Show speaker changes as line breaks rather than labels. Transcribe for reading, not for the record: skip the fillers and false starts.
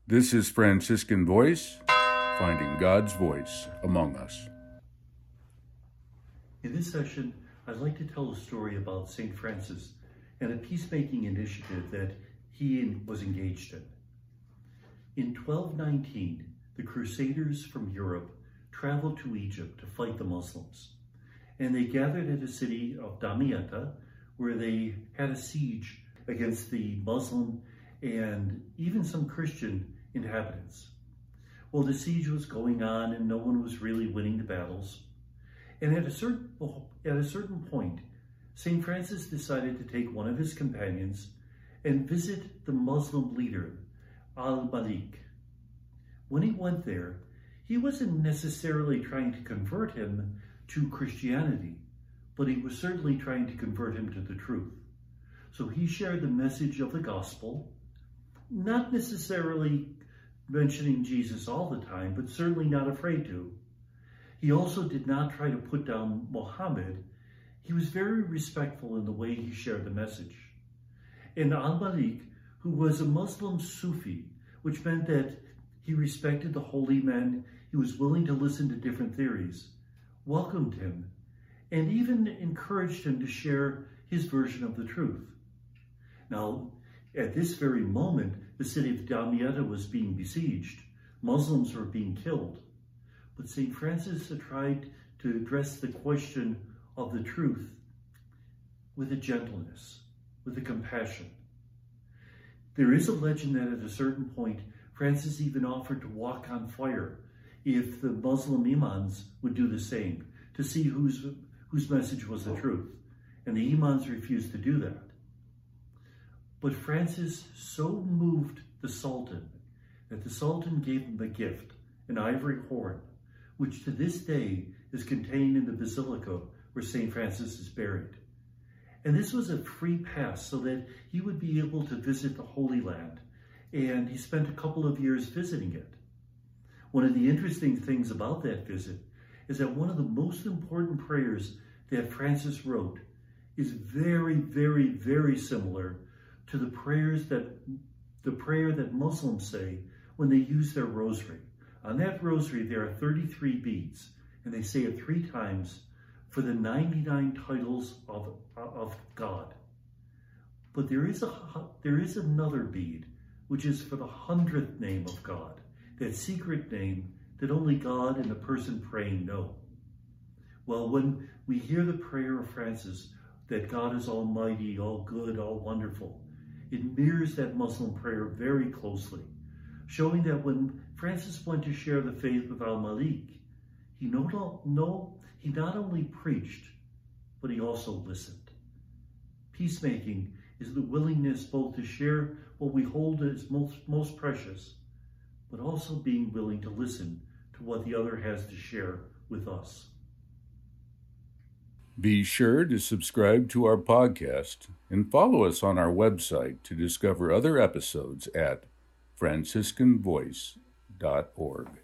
This is Franciscan Voice, finding God's voice among us.
In this session, I'd like to tell a story about St. Francis and a peacemaking initiative that he was engaged in. In 1219, the Crusaders from Europe traveled to Egypt to fight the Muslims, and they gathered at a city of Damietta, where they had a siege against the Muslim and even some Christian inhabitants. Well, the siege was going on and no one was really winning the battles. And at a certain point, St. Francis decided to take one of his companions and visit the Muslim leader, Al-Malik. When he went there, he wasn't necessarily trying to convert him to Christianity, but he was certainly trying to convert him to the truth. So he shared the message of the gospel, not necessarily mentioning Jesus all the time, but certainly not afraid to. He also did not try to put down Muhammad. He was very respectful in the way he shared the message. And Al-Malik, who was a Muslim Sufi, which meant that he respected the holy men, he was willing to listen to different theories, welcomed him, and even encouraged him to share his version of the truth. Now, at this very moment, the city of Damietta was being besieged. Muslims were being killed. But St. Francis tried to address the question of the truth with a gentleness, with a compassion. There is a legend that at a certain point, Francis even offered to walk on fire if the Muslim imams would do the same, to see whose message was the truth. And the imams refused to do that. But Francis so moved the Sultan that the Sultan gave him a gift, an ivory horn, which to this day is contained in the basilica where St. Francis is buried. And this was a free pass so that he would be able to visit the Holy Land, and he spent a couple of years visiting it. One of the interesting things about that visit is that one of the most important prayers that Francis wrote is very, very, very similar to the prayer that Muslims say when they use their rosary. On that rosary, there are 33 beads, and they say it 3 times for the 99 titles of God. But there is another bead, which is for the 100th name of God, that secret name that only God and the person praying know. Well, when we hear the prayer of Francis, that God is almighty, all good, all wonderful, it mirrors that Muslim prayer very closely, showing that when Francis went to share the faith with Al-Malik, he not only preached, but he also listened. Peacemaking is the willingness both to share what we hold as most precious, but also being willing to listen to what the other has to share with us.
Be sure to subscribe to our podcast and follow us on our website to discover other episodes at franciscanvoice.org.